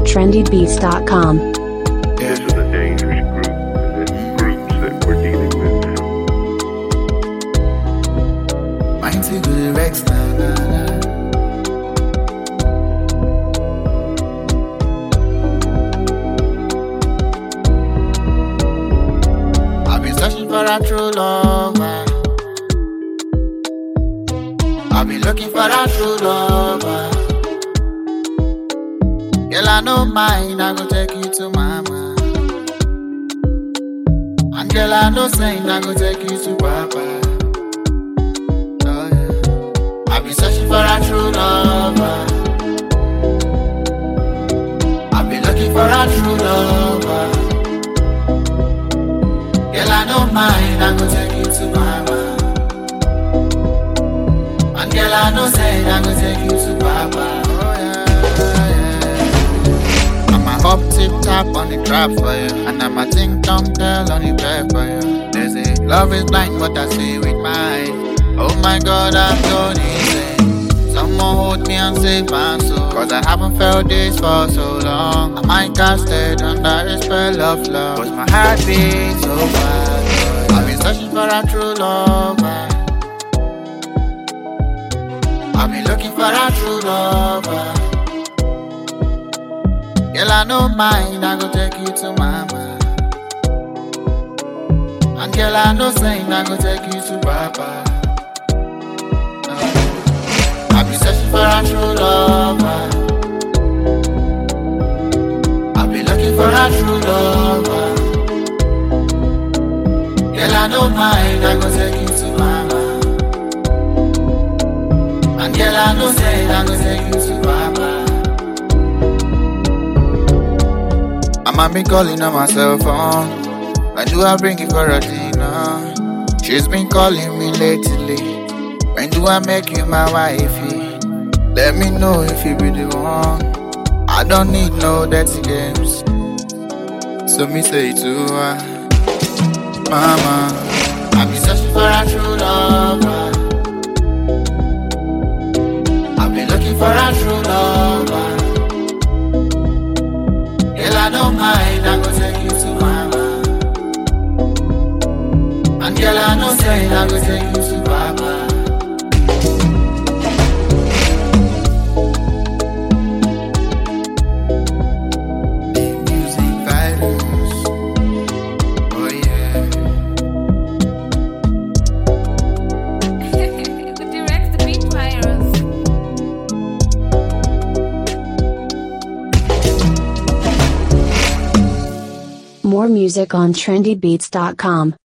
trendybeats.com. This is a dangerous group, and the groups that we're dealing with now. Mighty good Rex now. I've been searching for a true lover. I've been looking for a true lover. Girl, I know mine, I go take you to mama. And girl, I know saying I go take you to papa. Oh yeah. I've been searching for a true lover. I've been looking for a true lover. Girl, I know mine, I go take you to mama. And girl, I know saying I go take you to papa. Oh yeah. I'm a hop tip top on the trap for you, and I'm a ting tong girl on the bed for you. They say love is blind, but I see with mine. Oh my God, I'm going insane. Someone hold me and save my soul, cause I haven't felt this for so long. I might casted under a spell of love, cause my heart beats so fast. I've been searching for a true lover. I've been looking for a true lover. Girl, I know mine, I go take you to mama. And girl, I know saying I go take you to papa. I've been searching for a true lover. I've been looking for a true lover. Girl, I know mine, I go take you to mama. And girl, I know saying I go take you to papa. I'ma be calling on my cell phone. When do I bring it for a dinner? She's been calling me lately. When do I make you my wifey? Let me know if you be the one. I don't need no dirty games. So me say to her, mama, I've been searching for a true lover. I've been looking for a true lover. Girl, I don't mind, I go take you to mama. And girl, I know saying I go take you to papa. The music virus, oh yeah. The direct beat virus. More music on trendybeats.com.